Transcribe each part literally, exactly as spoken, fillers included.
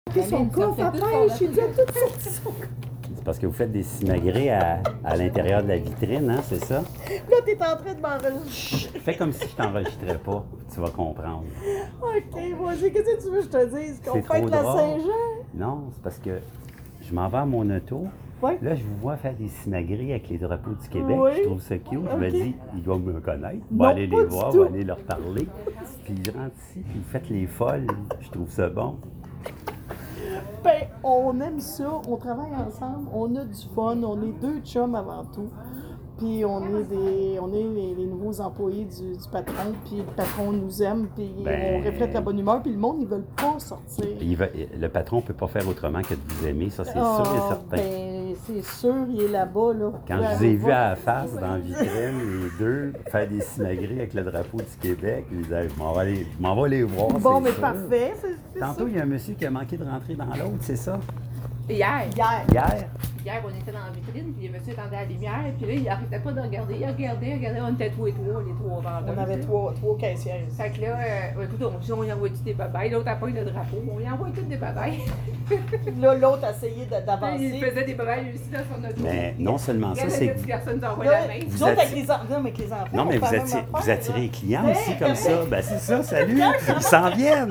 Puis son coffre à pêche, il dit à tout sorti son coffre. C'est parce que vous faites des simagrées à, à l'intérieur de la vitrine, hein, c'est ça? Là, t'es en train de m'enregistrer. Fais comme si je t'enregistrais pas, tu vas comprendre. OK, vas-y, qu'est-ce que tu veux que je te dise? Qu'on C'est fête trop la drôle. Saint-Jean? Non, c'est parce que je m'en vais à mon auto. Oui. Là, je vous vois faire des simagrées avec les drapeaux du Québec. Oui. Je trouve ça cute. Je me Ok. dis, ils doivent me connaître. Je vais Non, aller les pas du voir, tout. je vais aller leur parler. Puis je rentre ici, puis vous faites les folles. Je trouve ça bon. Ben, on aime ça, on travaille ensemble, on a du fun, on est deux chums avant tout. Puis on est des, on est les, les nouveaux employés du, du patron, puis le patron nous aime, puis Ben- on reflète la bonne humeur, puis le monde, ils veulent pas sortir. Il va- le patron ne peut pas faire autrement que de vous aimer, ça c'est Ah, sûr et certain. ben, c'est sûr, il est là-bas, là. Quand Vous je vous pouvez ai vu aller à voir. la face, dans la vitrine, les deux, faire des simagrées avec le drapeau du Québec, je disais, je m'en vais aller, je m'en vais les voir. Bon, c'est mais sûr. parfait, c'est c'est Tantôt, ça. il y a un monsieur qui a manqué de rentrer dans l'autre, c'est ça? Hier, Hier. Hier? hier, on était dans la vitrine, puis le monsieur attendait la lumière, puis là, il arrêtait pas de regarder. Il regardait, il regardait, on était trois et trois, les trois vendeurs. On avait tu sais. trois, trois caissières. Fait que là, euh, écoute, on, si on y envoie des babayes, l'autre a pas eu le drapeau, on y envoie toutes des babayes. Là, l'autre a essayé de- Il d'avancer. faisait des babayes lui aussi dans son auto. Mais non seulement ça, Regardez, c'est le que petit garçon nous envoie Là, la main. vous Vous autres, avec atti- les, en- non, mais avec les enfants, non, mais on vous, fait la même attirez, affaire, vous attirez là. les clients Hey, aussi comme hey. ça. Ben c'est ça, salut! Ils s'en viennent!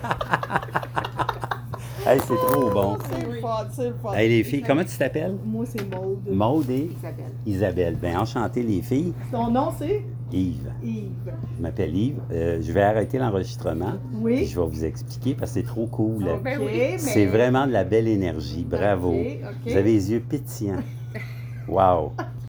Hey, c'est trop bon. C'est le fun, c'est le fun. Hey, les filles, comment tu t'appelles? Moi, c'est Maude. Maude et Isabelle. Isabelle. Ben enchanté les filles. Ton nom, c'est Yves. Yves. Je m'appelle Yves. Euh, je vais arrêter l'enregistrement. Oui. Puis je vais vous expliquer parce que c'est trop cool. Oh, ben OK, oui. mais- C'est vraiment de la belle énergie. Bravo. OK, OK. Vous avez les yeux pétillants. Wow.